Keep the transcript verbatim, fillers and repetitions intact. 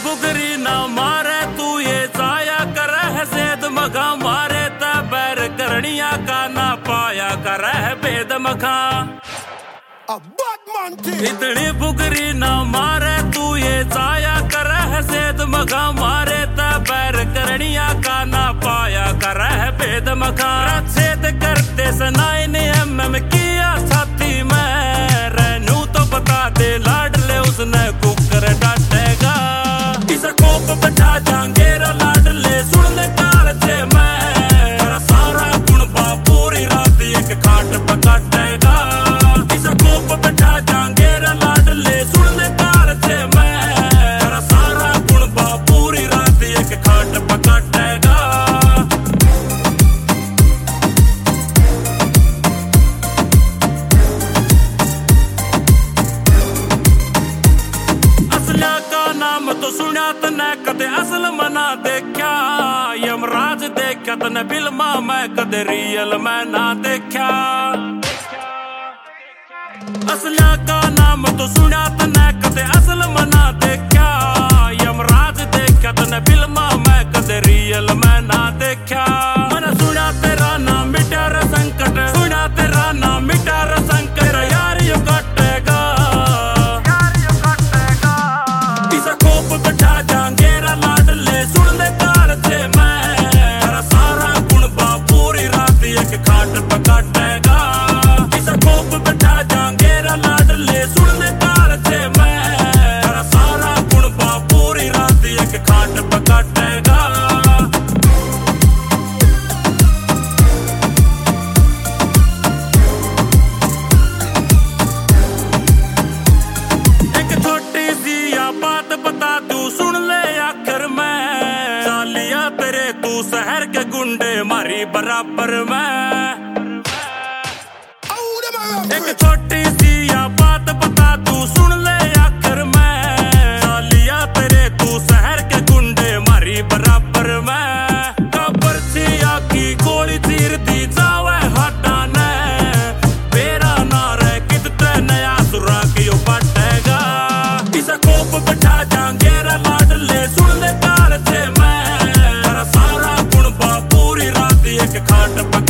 फुकरी ना मारे तू ये जाया कर है सेद मखा मारे ता बैर करनिया का ना पाया कर है भेद मखा। इतनी फुकरी ना मारे तू ये जाया कर है सेद मखा मारे ता बैर करनिया का ना पाया कर है भेद मखा। छेद करते सनाई ने एम एम किया छाती में रहनू तो बता दे लाडले उसने कुकर डांटेगा। इस कोप बैठा जांगेरा लाडले सुनने काल से मैं तेरा सारा गुण बा पूरी रात एक खाट पकाटेगा। इस कोप बैठा जांगेरा लाडले सुनने काल से मैं तेरा सारा गुण बा पूरी रात एक खाट पकाटेगा। असलिया का नाम तो सुना तने कदे असल मना देखा। यमराज देखा तने फिल्मा मैं कदे रियल मैं ना देखा। असलिया का नाम तो सुना तने कदे असल मना देखा। यमराज देखा तने फिल्मा मैं कदे रियल मैं ना देखा। मैंने सुना तेरा नाम मिटा रे संकट सुना तेरा नाम मिटा रे संकट यार यो कटेगा यार यो कटेगा। इस कोप बैठा जांगेरा लाडले सुन ले कार से मैं तेरा सारा गुण बा पूरी रात एक खाट पकाटेगा। इस कोप बैठा जांगेरा लाडले सुन ले कार से मैं तेरा सारा गुण बा पूरी रात एक खाट पकाटेगा। एक छोटी सी या बात बता तू सुन ले आखिर में सालिया तेरे तू शहर के गुंडे मारी बराबर में। एक छोटी सी या बात बता तू सुन ले आखिर में सालिया तेरे तू शहर के गुंडे मारी बराबर में। कबर छिया की गोली चीर दी जावे हटाने मेरा नारे कितने नया सुरा क्यों पटेगा। इस कोप बैठा जांगेरा लाडले सुन ले कार से मैं तेरा सारा गुण बा पूरी रात एक खाट पका।